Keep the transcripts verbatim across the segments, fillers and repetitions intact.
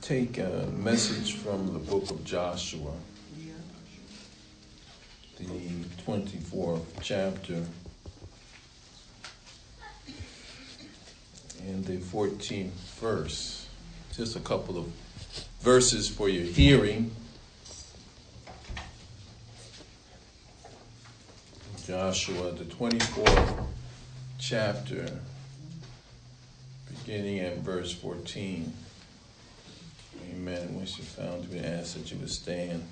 take a message from the book of Joshua, the twenty-fourth chapter and the fourteenth verse. Just a couple of verses for your hearing. Joshua, the twenty-fourth chapter, beginning at verse fourteen. Amen. Once you found, we ask that you would stand.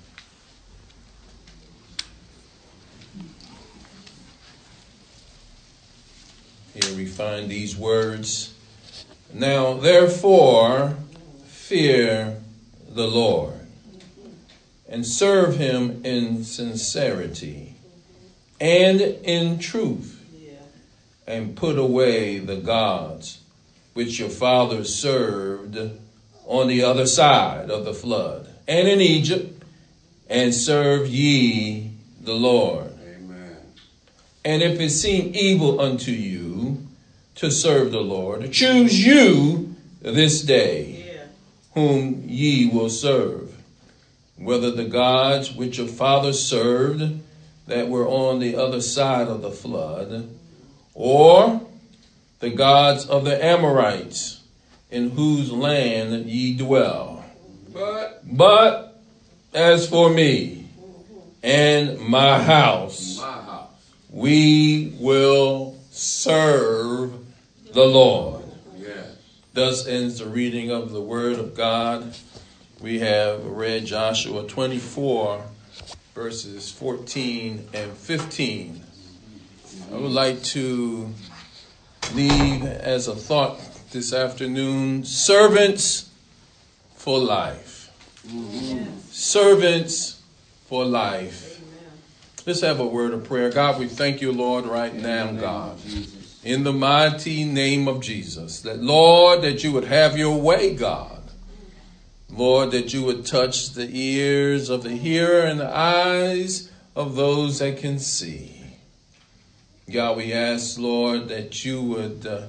Here we find these words. Now, therefore, fear the Lord and serve him in sincerity and in truth, and put away the gods which your fathers served on the other side of the flood and in Egypt, and serve ye the Lord. Amen. And if it seem evil unto you to serve the Lord, choose you this day yeah. whom ye will serve, whether the gods which your fathers served that were on the other side of the flood, or the gods of the Amorites, in whose land ye dwell. But, but as for me and my house, my house, we will serve the Lord. Yes. Thus ends the reading of the word of God. We have read Joshua twenty-four, verses fourteen and fifteen. I would like to leave as a thought this afternoon, servants for life. Mm-hmm. Servants for life. Amen. Let's have a word of prayer. God, we thank you, Lord, right now, God, in the mighty name of Jesus, that, Lord, that you would have your way, God. Lord, that you would touch the ears of the hearer and the eyes of those that can see. God, we ask, Lord, that you would uh,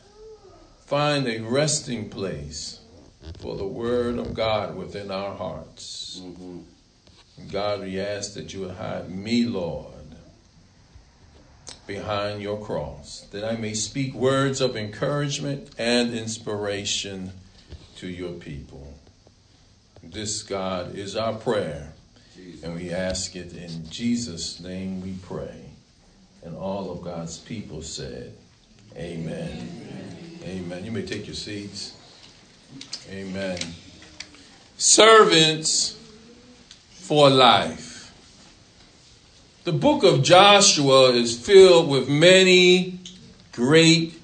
find a resting place for the word of God within our hearts. Mm-hmm. God, we ask that you would hide me, Lord, behind your cross, that I may speak words of encouragement and inspiration to your people. This, God, is our prayer, Jesus. And we ask it in Jesus' name we pray. And all of God's people said, amen. Amen. Amen. You may take your seats. Amen. Servants for life. The book of Joshua is filled with many great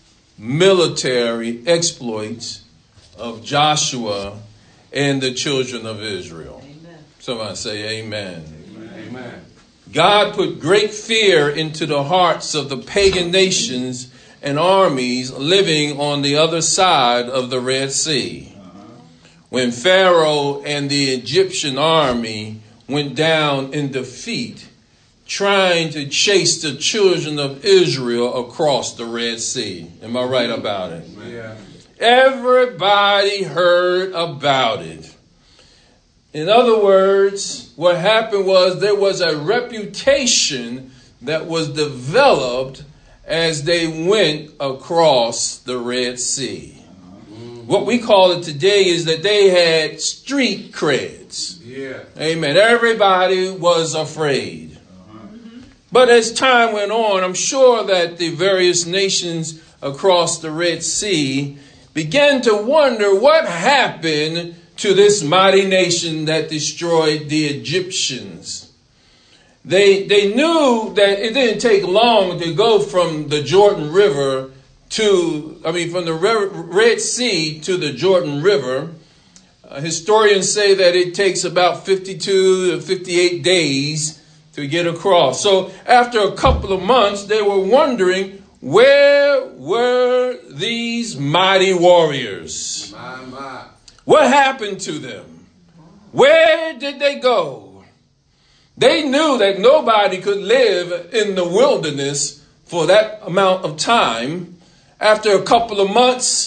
military exploits of Joshua and the children of Israel. Amen. Somebody say amen. Amen. Amen. God put great fear into the hearts of the pagan nations and armies living on the other side of the Red Sea. Uh-huh. When Pharaoh and the Egyptian army went down in defeat, trying to chase the children of Israel across the Red Sea. Am I right about it? Yeah. Everybody heard about it. In other words, what happened was there was a reputation that was developed as they went across the Red Sea. Mm-hmm. What we call it today is that they had street creds. Yeah. Amen. Everybody was afraid. Uh-huh. Mm-hmm. But as time went on, I'm sure that the various nations across the Red Sea began to wonder what happened to this mighty nation that destroyed the Egyptians. They they knew that it didn't take long to go from the Jordan River to, I mean, from the Red Sea to the Jordan River. Uh, historians say that it takes about fifty-two to fifty-eight days to get across. So after a couple of months, they were wondering, where were these mighty warriors? My, my. What happened to them? Where did they go? They knew that nobody could live in the wilderness for that amount of time. After a couple of months,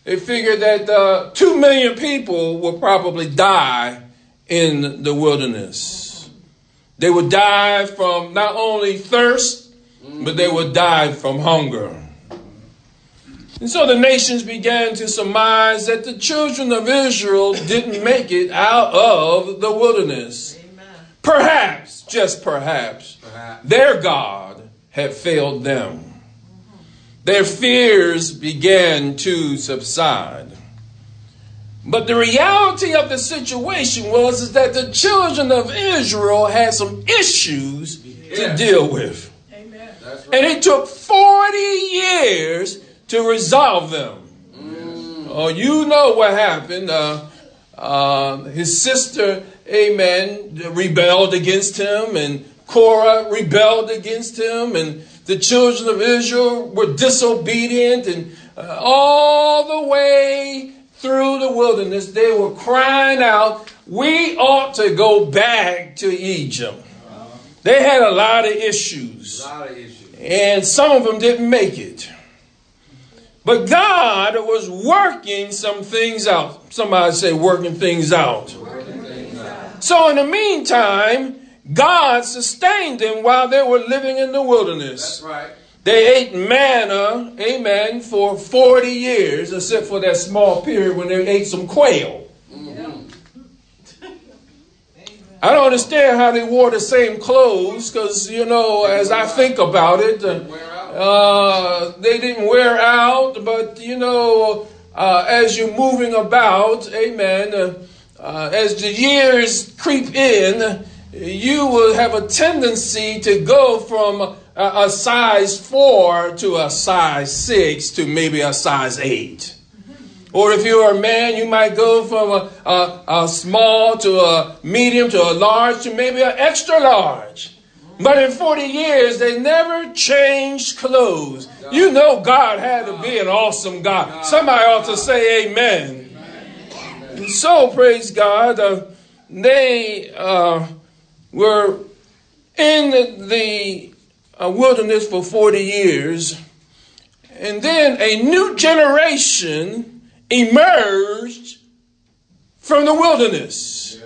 they figured that uh, two million people would probably die in the wilderness. They would die from not only thirst, but they would die from hunger. And so the nations began to surmise that the children of Israel didn't make it out of the wilderness. Amen. Perhaps, just perhaps, perhaps, their God had failed them. Mm-hmm. Their fears began to subside. But the reality of the situation was is that the children of Israel had some issues yeah. to deal with. Amen. That's right. And it took forty years to resolve them. Mm. Oh, you know what happened. Uh, uh, his sister, amen, rebelled against him, and Korah rebelled against him, and the children of Israel were disobedient, and uh, all the way through the wilderness, they were crying out, we ought to go back to Egypt. Uh-huh. They had a lot of issues. A lot of issues. And some of them didn't make it. But God was working some things out. Somebody say working things out. Working things out. So in the meantime, God sustained them while they were living in the wilderness. That's right. They ate manna, amen, for forty years, except for that small period when they ate some quail. Mm-hmm. I don't understand how they wore the same clothes because, you know, as I think about it, uh, uh, they didn't wear out. But, you know, uh, as you're moving about, amen, uh, uh, as the years creep in, you will have a tendency to go from a, a size four to a size six to maybe a size eight. Or if you're a man, you might go from a, a, a small to a medium to a large to maybe an extra large. But in forty years, they never changed clothes. You know God had to be an awesome God. Somebody ought to say amen. And so, praise God, uh, they uh, were in the, the uh, wilderness for forty years. And then a new generation emerged from the wilderness.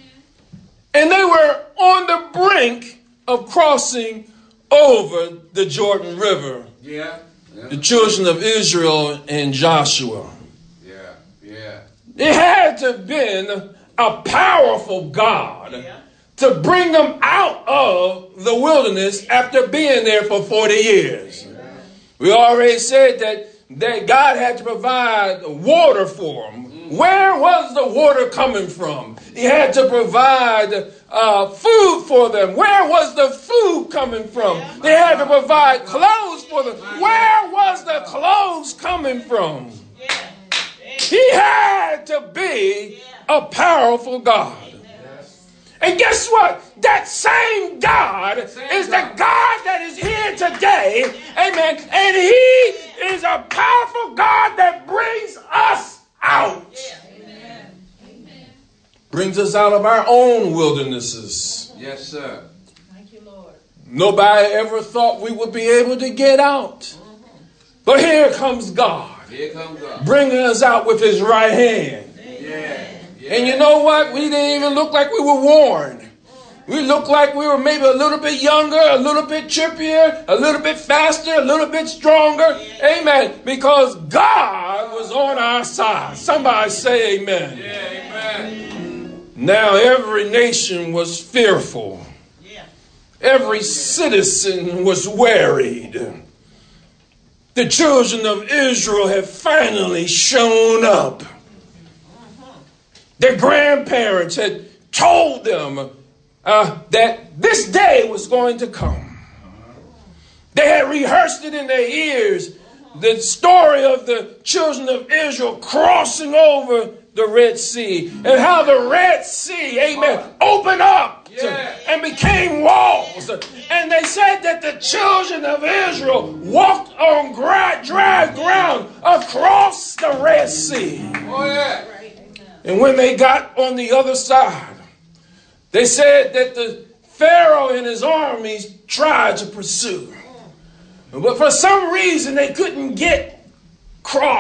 And they were on the brink of crossing over the Jordan River. Yeah. Yeah. The children of Israel and Joshua. Yeah. Yeah. It had to have been a powerful God yeah. to bring them out of the wilderness after being there for forty years. Yeah. We already said that that God had to provide water for them. Mm. Where was the water coming from? He had to provide uh, food for them. Where was the food coming from? Yeah. They had to provide clothes for them. Where was the clothes coming from? Yeah. He had to be a powerful God. And guess what? That same God same is God. the God that is here today. Amen. And he is a powerful God that brings us out. Amen. Brings us out of our own wildernesses. Yes, sir. Thank you, Lord. Nobody ever thought we would be able to get out. But here comes God. Here comes God. Bringing us out with his right hand. Yeah. Yeah. And you know what? We didn't even look like we were worn. We looked like we were maybe a little bit younger, a little bit chippier, a little bit faster, a little bit stronger. Yeah. Amen. Because God was on our side. Somebody say amen. Yeah, amen. Now every nation was fearful. Yeah. Every citizen was worried. The children of Israel have finally shown up. Their grandparents had told them uh, that this day was going to come. They had rehearsed it in their ears, the story of the children of Israel crossing over the Red Sea and how the Red Sea, amen, opened up to, and became walls. And they said that the children of Israel walked on dry, dry ground across the Red Sea. Oh, yeah. And when they got on the other side, they said that the Pharaoh and his armies tried to pursue. But for some reason, they couldn't get across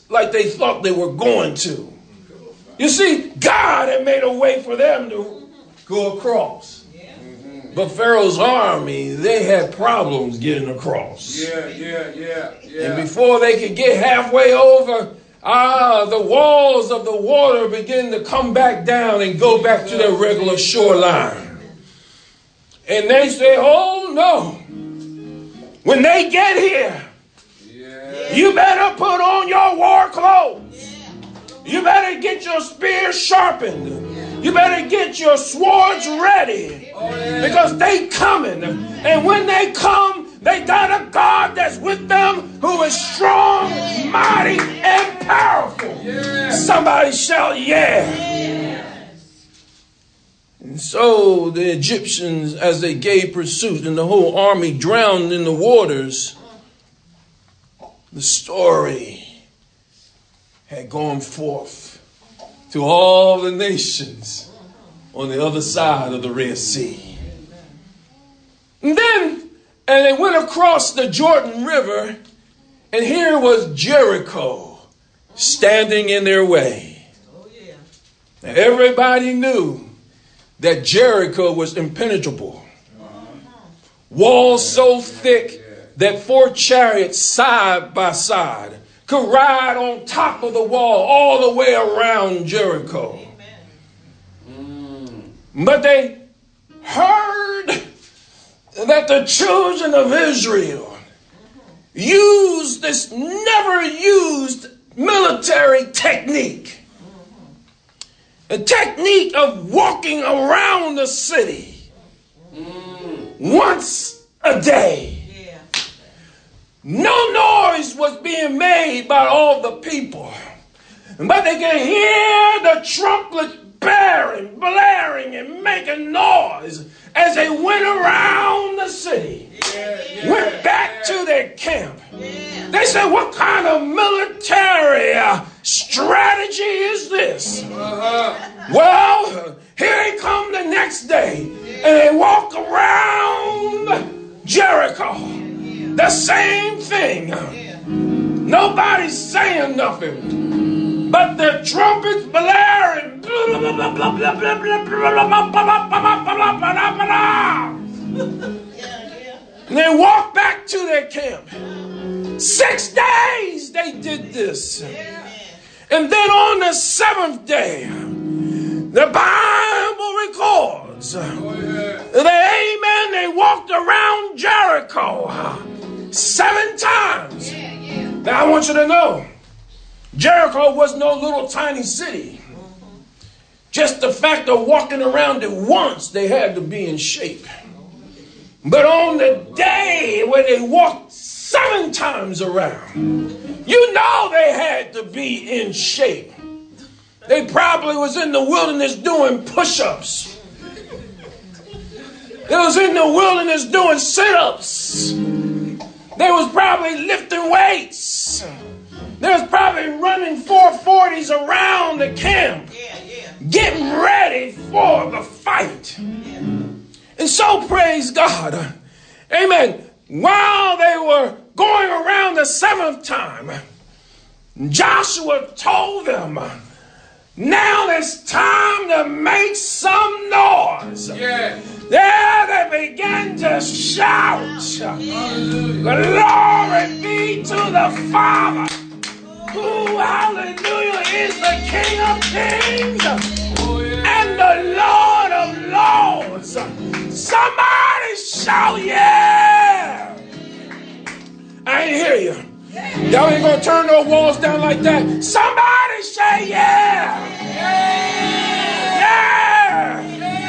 like they thought they were going to. You see, God had made a way for them to go across. But Pharaoh's army, they had problems getting across. Yeah, yeah, yeah, yeah. And before they could get halfway over, ah, the walls of the water begin to come back down and go back to their regular shoreline. And they say, oh no. When they get here, yeah. you better put on your war clothes. You better get your spears sharpened. You better get your swords ready. Oh, yeah. Because they coming. And when they come, they got a God that's with them who is strong, mighty, and powerful. Yeah. Somebody shout, yeah. yeah. And so the Egyptians, as they gave pursuit and the whole army drowned in the waters, the story had gone forth to all the nations on the other side of the Red Sea. And then, and they went across the Jordan River, and here was Jericho standing in their way. Oh, yeah. Now, everybody knew that Jericho was impenetrable. Uh-huh. Walls so thick that four chariots side by side could ride on top of the wall all the way around Jericho. Mm. But they heard that the children of Israel used this never used military technique. A technique of walking around the city mm. once a day. No noise was being made by all the people, but they could hear the trumpets blaring, blaring and making noise as they went around the city, yeah, yeah, went back yeah. to their camp. Yeah. They said, what kind of military uh, strategy is this? Uh-huh. Well, here they come the next day, and they walk around Jericho. The same thing. Nobody's saying nothing, but the trumpets blaring. And they walk back to their camp. Six days they did this. And then on the seventh day, the Bible records that, amen, they walked around Jericho seven times. Yeah, yeah. Now I want you to know, Jericho was no little tiny city. Mm-hmm. Just the fact of walking around it once, they had to be in shape. But on the day when they walked seven times around, you know they had to be in shape. They probably was in the wilderness doing push-ups. They was in the wilderness doing sit-ups. They was probably lifting weights. They was probably running four forties around the camp, yeah, yeah. getting ready for the fight. Yeah. And so, praise God, amen, while they were going around the seventh time, Joshua told them, now it's time to make some noise. Yeah. There they began to shout, glory be to the Father, who, hallelujah, is the King of Kings and the Lord of Lords. Somebody shout, yeah. I ain't hear you. Y'all ain't gonna turn those walls down like that. Somebody say yeah. Yeah.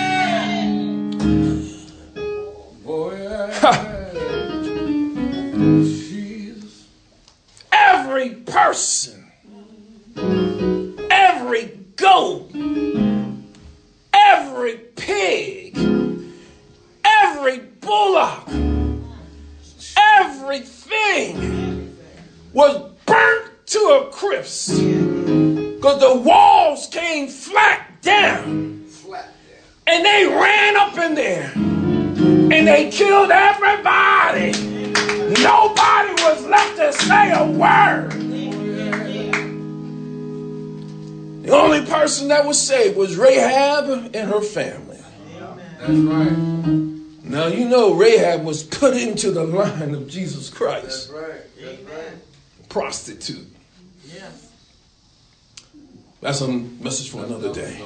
Yeah. Every person, every goat, every pig, every bullock, everything was burnt to a crisp because the walls came flat down. And they ran up in there and they killed everybody. Nobody was left to say a word. The only person that was saved was Rahab and her family. That's right. Now, you know, Rahab was put into the line of Jesus Christ. That's right. That's right. Prostitute. Yes. That's a message for another day.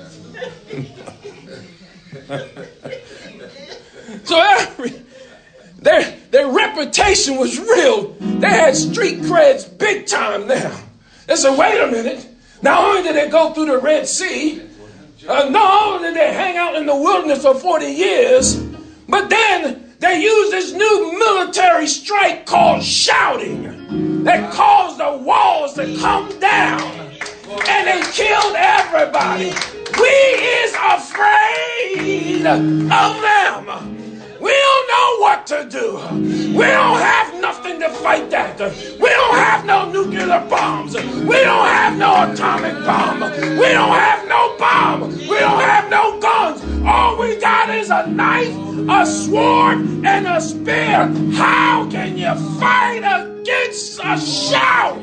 So every, their, their reputation was real. They had street creds big time now. They said, wait a minute. Not only did they go through the Red Sea, uh, not only did they hang out in the wilderness for forty years, but then they used this new military strike called shouting that caused the walls to come down. And they killed everybody. We is afraid of them. We don't know what to do. We don't have nothing to fight that. We don't have no nuclear bombs. We don't have no atomic bomb. We don't have no bomb. We don't have no guns. All we got is a knife, a sword, and a spear. How can you fight against a shout?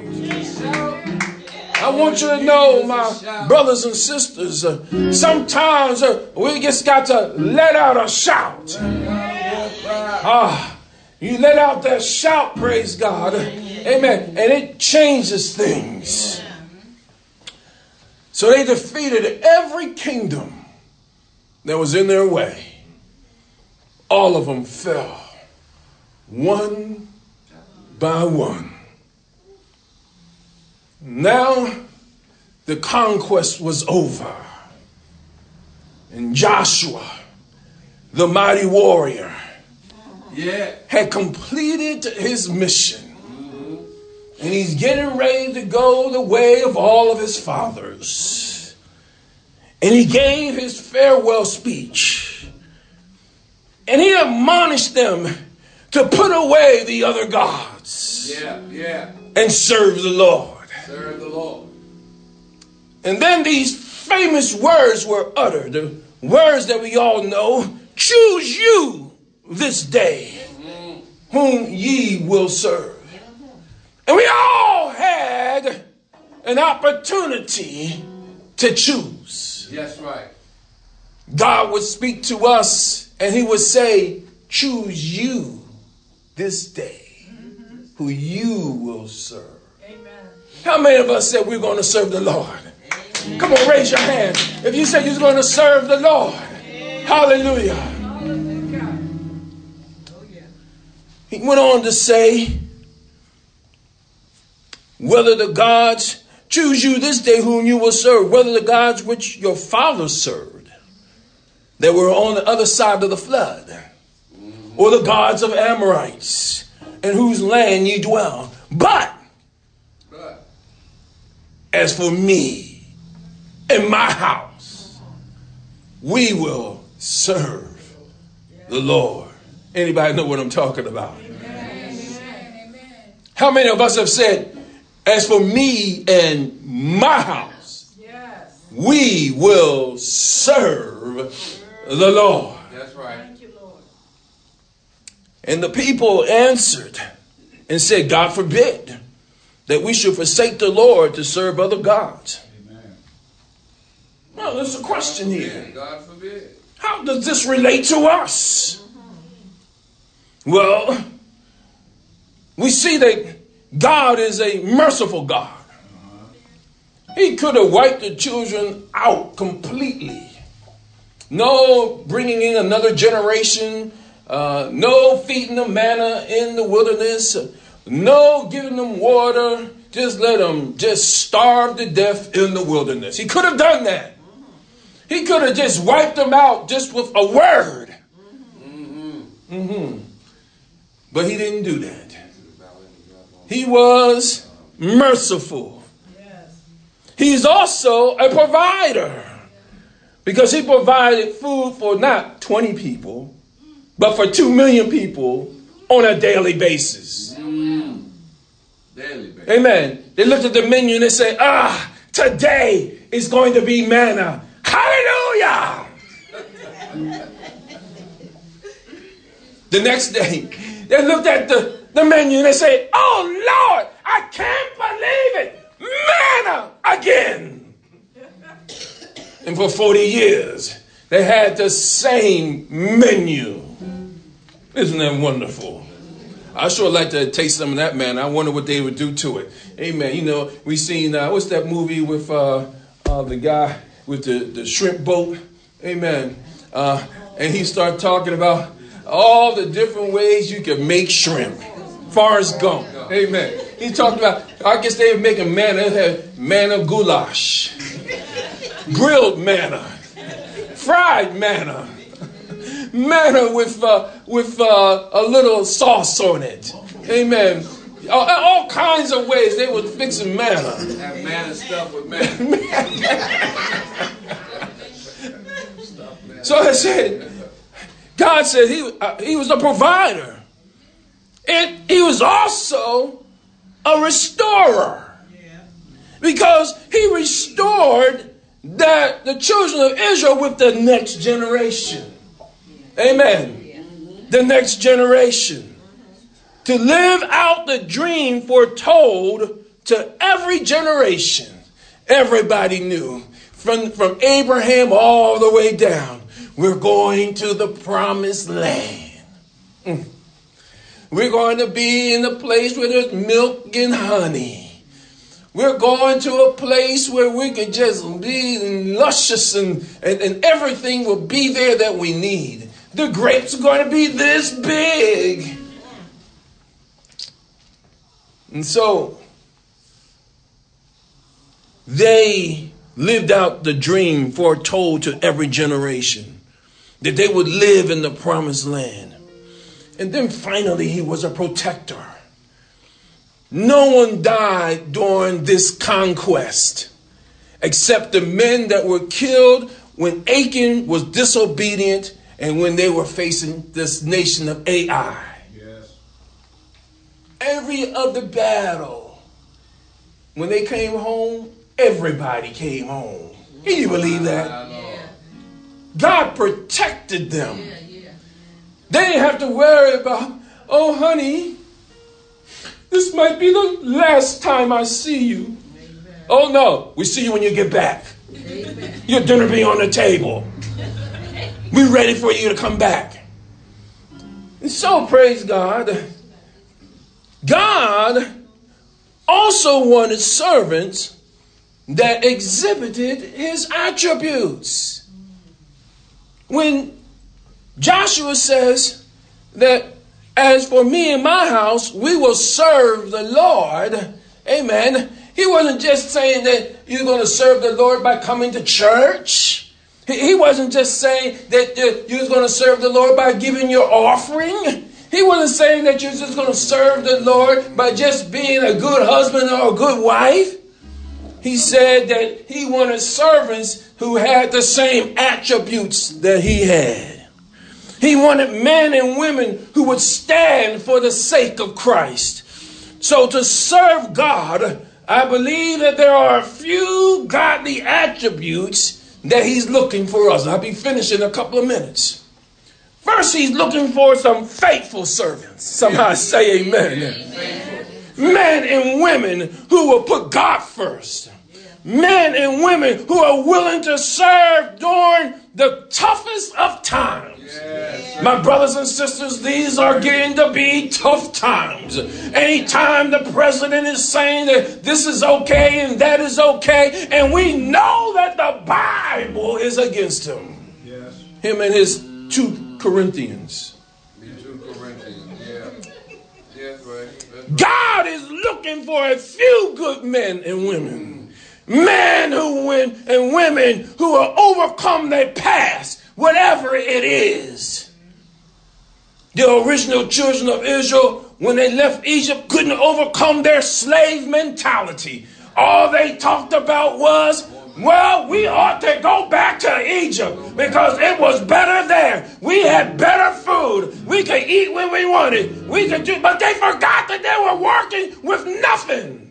I want you to know, my brothers and sisters, uh, sometimes uh, we just got to let out a shout. Ah, you let out that shout, praise God. Amen. And it changes things. So they defeated every kingdom that was in their way. All of them fell, one by one. Now the conquest was over. And Joshua, the mighty warrior, yeah. had completed his mission. Mm-hmm. And he's getting ready to go the way of all of his fathers. And he gave his farewell speech. And he admonished them to put away the other gods. Yeah, yeah. And serve the Lord. Serve the Lord. And then these famous words were uttered. The words that we all know. Choose you this day mm-hmm. whom ye will serve. And we all had an opportunity to choose. Yes, right. God would speak to us and he would say, choose you this day mm-hmm. who you will serve. How many of us said we're going to serve the Lord? Amen. Come on, raise your hand. If you said you're going to serve the Lord. Amen. Hallelujah. Hallelujah. Oh, yeah. He went on to say, whether the gods, choose you this day whom you will serve, whether the gods which your fathers served, that were on the other side of the flood, or the gods of Amorites, in whose land ye dwell. But as for me and my house, we will serve the Lord. Anybody know what I'm talking about? Amen. How many of us have said, as for me and my house, yes. we will serve the Lord. That's right. Thank you, Lord. And the people answered and said, God forbid that we should forsake the Lord to serve other gods. Amen. Well, there's a question here. God forbid. How does this relate to us? Mm-hmm. Well, we see that God is a merciful God. Uh-huh. He could have wiped the children out completely. No bringing in another generation. Uh, no feeding them manna in the wilderness. No giving them water. Just let them just starve to death in the wilderness. He could have done that. He could have just wiped them out just with a word. Mm-hmm. Mm-hmm. But he didn't do that. He was merciful. Yes. He's also a provider. Because he provided food for not twenty people, but for two million people on a daily basis. Mm. Daily basis. Amen. They looked at the menu and they say, ah, today is going to be manna. Hallelujah. The next day, they looked at the, the menu and they say, oh, Lord, I can't believe it. Manna again. And for forty years, they had the same menu. Isn't that wonderful? I sure like to taste some of that, man. I wonder what they would do to it. Amen. You know, we seen, uh, what's that movie with uh, uh, the guy with the, the shrimp boat? Amen. Uh, and he started talking about all the different ways you can make shrimp. Forrest Gump. Amen. He talked about, I guess they were making manna. They had manna goulash, grilled manna, fried manna, manna with uh, with uh, a little sauce on it. Amen. All, all kinds of ways they were fixing manna. Have manna stuff with manna. So I said, God said he, uh, he was a provider. And he was also a restorer. Because he restored that the children of Israel with the next generation. Amen. The next generation. To live out the dream foretold to every generation. Everybody knew. From, from Abraham all the way down. We're going to the promised land. Mm. We're going to be in a place where there's milk and honey. We're going to a place where we can just be luscious and, and, and everything will be there that we need. The grapes are going to be this big. And so they lived out the dream foretold to every generation that they would live in the promised land. And then finally, he was a protector. No one died during this conquest except the men that were killed when Achan was disobedient and when they were facing this nation of Ai. Yes. Every other battle, when they came home, everybody came home. Can you believe that? God protected them. Yeah, yeah. They didn't have to worry about, oh, honey, this might be the last time I see you. Amen. Oh, no, we see you when you get back. Amen. Your dinner be on the table. We're ready for you to come back. And so, praise God, God also wanted servants that exhibited his attributes. When Joshua says that as for me and my house, we will serve the Lord. Amen. He wasn't just saying that you're going to serve the Lord by coming to church. He wasn't just saying that you're going to serve the Lord by giving your offering. He wasn't saying that you're just going to serve the Lord by just being a good husband or a good wife. He said that he wanted servants who had the same attributes that he had. He wanted men and women who would stand for the sake of Christ. So to serve God, I believe that there are a few godly attributes that he's looking for us. I'll be finishing in a couple of minutes. First, he's looking for some faithful servants. Somebody say amen. Amen. Men and women who will put God first. Men and women who are willing to serve during the toughest of times. Yes. My brothers and sisters, these are getting to be tough times. Anytime the president is saying that this is okay and that is okay, and we know that the Bible is against him. Yes. Him and his two Corinthians. two Corinthians, yeah. Yes, right. God is looking for a few good men and women. Men who win and women who will overcome their past, whatever it is. The original children of Israel, when they left Egypt, couldn't overcome their slave mentality. All they talked about was, well, we ought to go back to Egypt because it was better there. We had better food. We could eat when we wanted. We could do, but they forgot that they were working with nothing.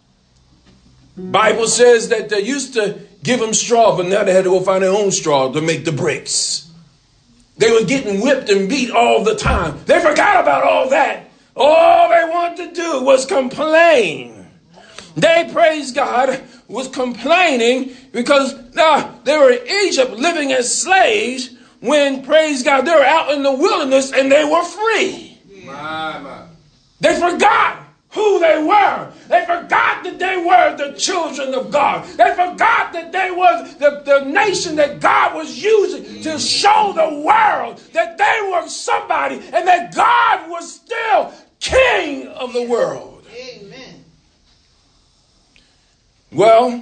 Bible says that they used to give them straw, but now they had to go find their own straw to make the bricks. They were getting whipped and beat all the time. They forgot about all that. All they wanted to do was complain. They, praise God, was complaining because now they were in Egypt living as slaves when, praise God, they were out in the wilderness and they were free. My, my. They forgot who they were. They forgot that they were the children of God. They forgot that they were the, the nation that God was using to show the world that they were somebody and that God was still king of the world. Amen. Well,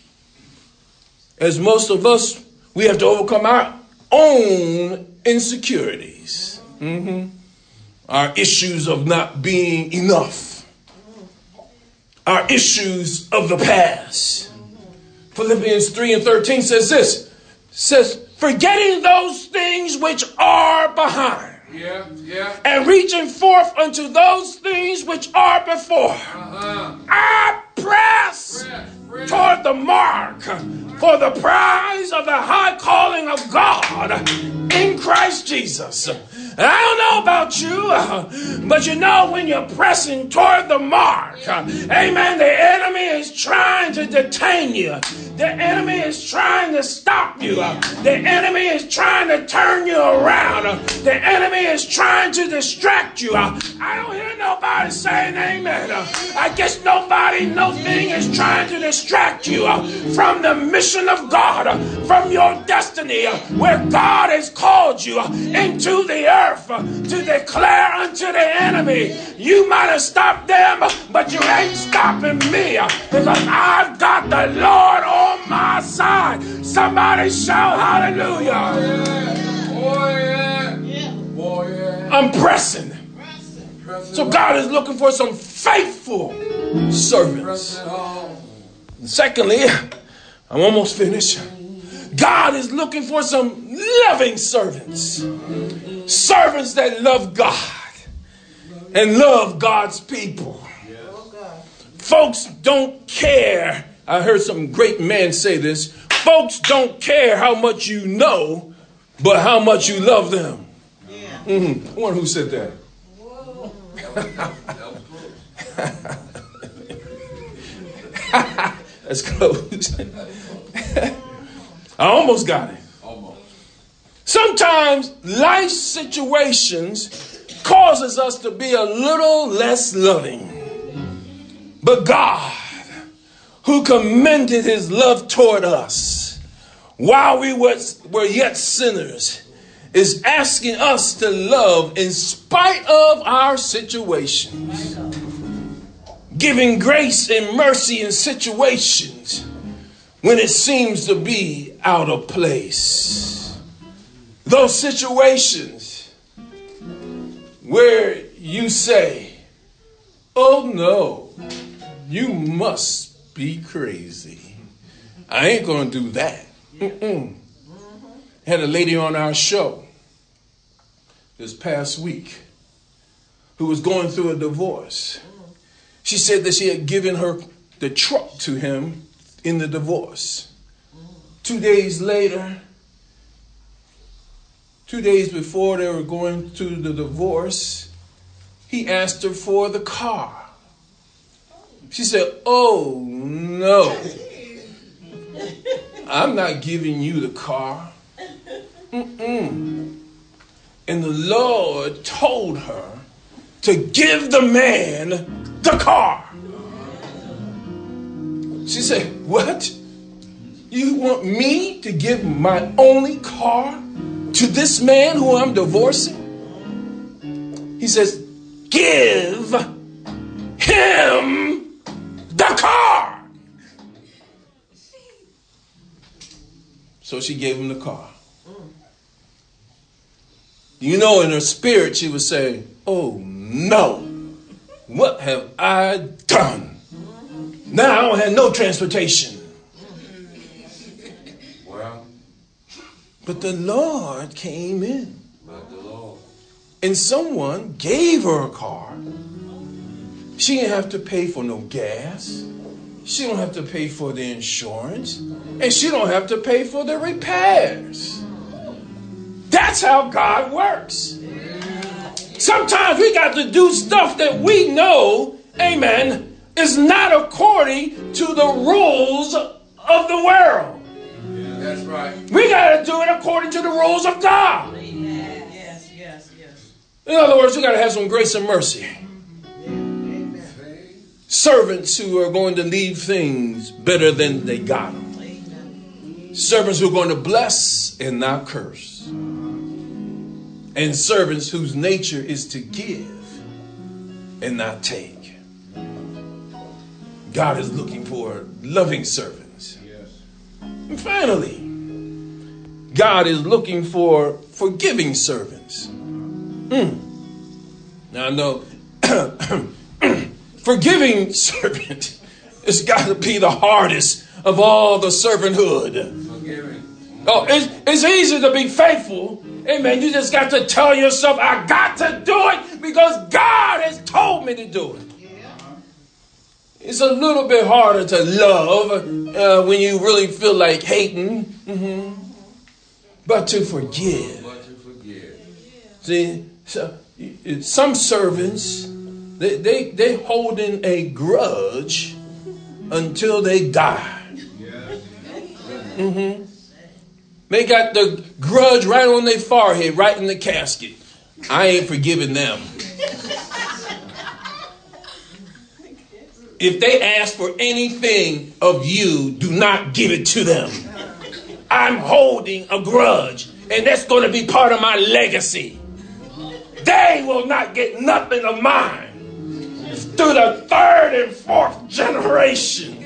as most of us, we have to overcome our own insecurities. Mm-hmm. Our issues of not being enough. Our issues of the past. Philippians three and thirteen says this. Says, forgetting those things which are behind. Yeah, yeah. And reaching forth unto those things which are before. Uh-huh. I press, Press, press. toward the mark for the prize of the high calling of God in Christ Jesus. And I don't know about you, uh, but you know when you're pressing toward the mark, uh, amen, the enemy is trying to detain you. The enemy is trying to stop you. Uh, the enemy is trying to turn you around. Uh, the enemy is trying to distract you. Uh, I don't hear nobody saying amen. Uh, I guess nobody, no thing is trying to distract you uh, from the mission of God, uh, from your destiny, uh, where God has called you uh, into the earth. To declare unto the enemy, you might have stopped them, but you ain't stopping me, because I've got the Lord on my side. Somebody shout hallelujah. Oh yeah. Oh yeah. I'm pressing. So God is looking for some faithful servants. Secondly, I'm almost finished. God is looking for some loving servants. Servants that love God and love God's people. Folks don't care. I heard some great men say this. Folks don't care how much you know, but how much you love them. Mm-hmm. I wonder who said that. That's close. I almost got it. Almost. Sometimes life situations causes us to be a little less loving. But God, who commended his love toward us while we were, were yet sinners, is asking us to love in spite of our situations. Giving grace and mercy in situations when it seems to be out of place. Those situations where you say, oh no, you must be crazy. I ain't going to do that. Mm-mm. Had a lady on our show this past week who was going through a divorce. She said that she had given her the truck to him in the divorce. Two days later, two days before they were going to the divorce, he asked her for the car. She said, oh no, I'm not giving you the car. Mm-mm. And the Lord told her to give the man the car. She said, what? You want me to give my only car to this man who I'm divorcing? He says, give him the car. So she gave him the car. You know, in her spirit, she was saying, oh no, what have I done? Now I don't have no transportation. Well, but the Lord came in. but the Lord. And someone gave her a car. She didn't have to pay for no gas. She don't have to pay for the insurance. And she don't have to pay for the repairs. That's how God works. Sometimes we got to do stuff that we know, amen, is not according to the rules of the world. Yeah, that's right. We got to do it according to the rules of God. Yes, yes, yes. In other words, we got to have some grace and mercy. Amen. Servants who are going to leave things better than they got them. Amen. Servants who are going to bless and not curse. And servants whose nature is to give and not take. God is looking for loving servants. Yes. And finally, God is looking for forgiving servants. Mm. Now I know forgiving servant has got to be the hardest of all the servanthood. Forgiving. Oh, it's, it's easy to be faithful. Amen. You just got to tell yourself, I got to do it because God has told me to do it. It's a little bit harder to love uh, when you really feel like hating. Mm-hmm. But to forgive. But to forgive. See, so, some servants, they, they, they holding a grudge until they die. Yes. Mm-hmm. They got the grudge right on their forehead, right in the casket. I ain't forgiving them. If they ask for anything of you, do not give it to them. I'm holding a grudge, and that's going to be part of my legacy. They will not get nothing of mine through the third and fourth generation.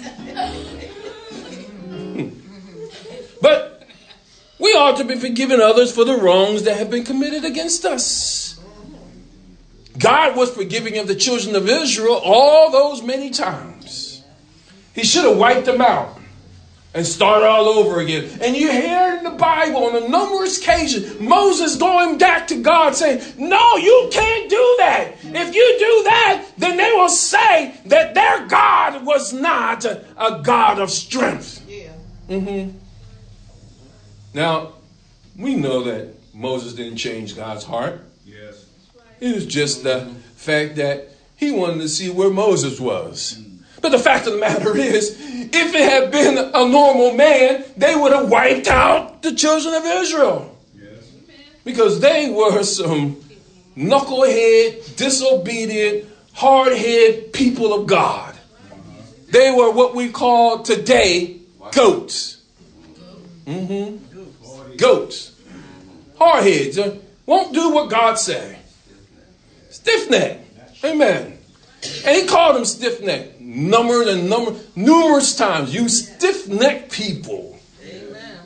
But we ought to be forgiving others for the wrongs that have been committed against us. God was forgiving of the children of Israel all those many times. He should have wiped them out and started all over again. And you hear in the Bible on a numerous occasions, Moses going back to God saying, no, you can't do that. If you do that, then they will say that their God was not a, a God of strength. Yeah. Mm-hmm. Now, we know that Moses didn't change God's heart. Yes. It was just the fact that he wanted to see where Moses was. But the fact of the matter is, if it had been a normal man, they would have wiped out the children of Israel. Yes. Because they were some knucklehead, disobedient, hard-headed people of God. They were what we call today goats. Mm-hmm. Goats. Hardheads. Uh, won't do what God say. Stiff-neck. Amen. And he called them stiff-neck. Numbered and numbered numerous times. You stiff-necked people. Amen.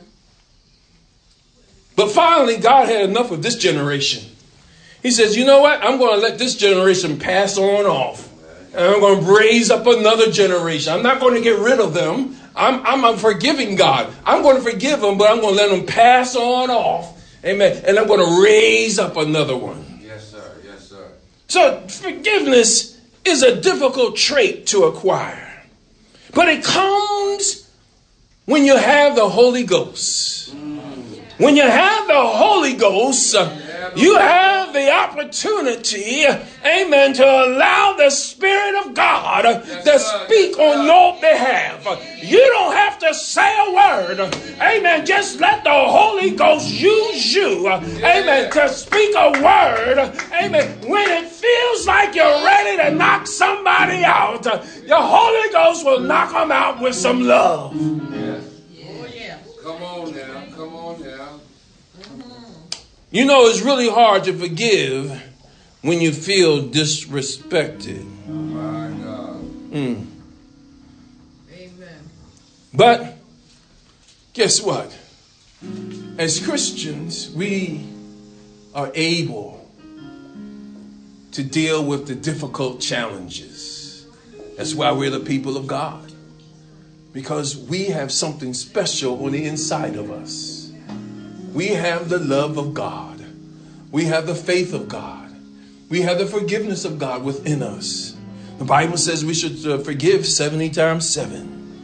But finally, God had enough of this generation. He says, you know what? I'm going to let this generation pass on off. And I'm going to raise up another generation. I'm not going to get rid of them. I'm, I'm a forgiving God. I'm going to forgive them, but I'm going to let them pass on off. Amen. And I'm going to raise up another one. Yes, sir. Yes, sir. So forgiveness is a difficult trait to acquire. But it comes when you have the Holy Ghost. When you have the Holy Ghost, you have the opportunity, amen, to allow the Spirit of God to speak on your behalf. You don't have to say a word. Amen. Just let the Holy Ghost use you, amen, to speak a word. Amen. When it feels like you're ready to knock somebody out, the Holy Ghost will knock them out with some love. Yes. Oh, yeah. Come on now. Come on now. You know, it's really hard to forgive when you feel disrespected. My God. Mm. Amen. But guess what? As Christians, we are able to deal with the difficult challenges. That's why we're the people of God. Because we have something special on the inside of us. We have the love of God. We have the faith of God. We have the forgiveness of God within us. The Bible says we should uh, forgive seventy times seven.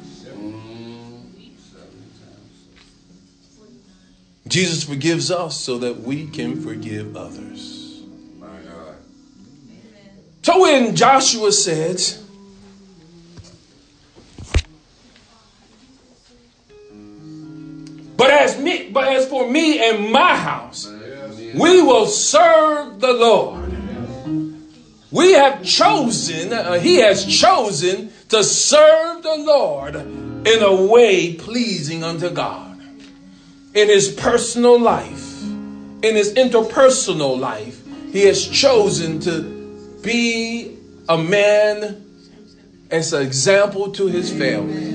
Jesus forgives us so that we can forgive others. My God. So when Joshua said, as me, but as for me and my house, we will serve the Lord. We have chosen, uh, he has chosen to serve the Lord in a way pleasing unto God. In his personal life, in his interpersonal life, he has chosen to be a man as an example to his family.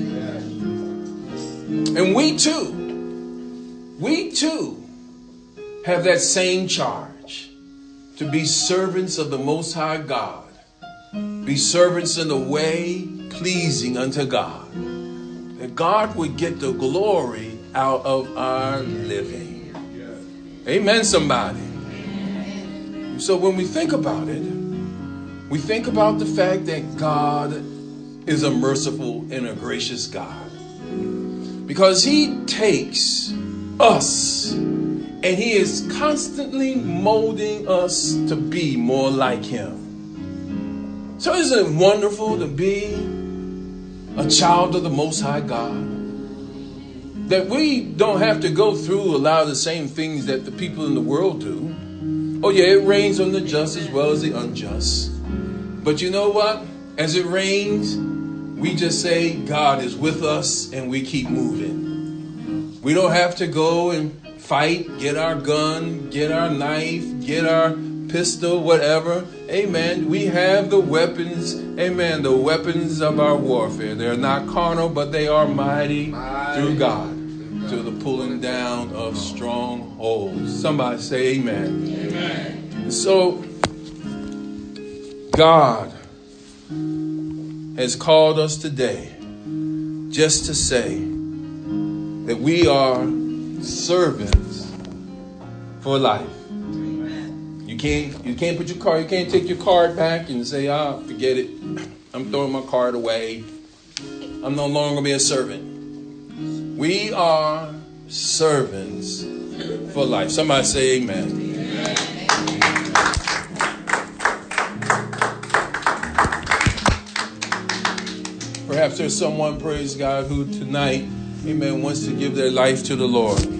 And we too, we too have that same charge to be servants of the Most High God. Be servants in a way pleasing unto God. That God would get the glory out of our living. Amen, somebody. So when we think about it, we think about the fact that God is a merciful and a gracious God. Because he takes us and he is constantly molding us to be more like him. So isn't it wonderful to be a child of the Most High God? That we don't have to go through a lot of the same things that the people in the world do. Oh yeah, it rains on the just as well as the unjust. But you know what? As it rains, we just say God is with us and we keep moving. We don't have to go and fight, get our gun, get our knife, get our pistol, whatever. Amen. We have the weapons. Amen. The weapons of our warfare. They're not carnal, but they are mighty, mighty. through God to the pulling down of strongholds. Somebody say amen. Amen. So God has called us today just to say that we are servants for life. You can't you can't put your card, you can't take your card back and say, ah, forget it. I'm throwing my card away. I'm no longer gonna be a servant. We are servants for life. Somebody say amen. Amen. Perhaps there's someone, praise God, who tonight, amen, wants to give their life to the Lord.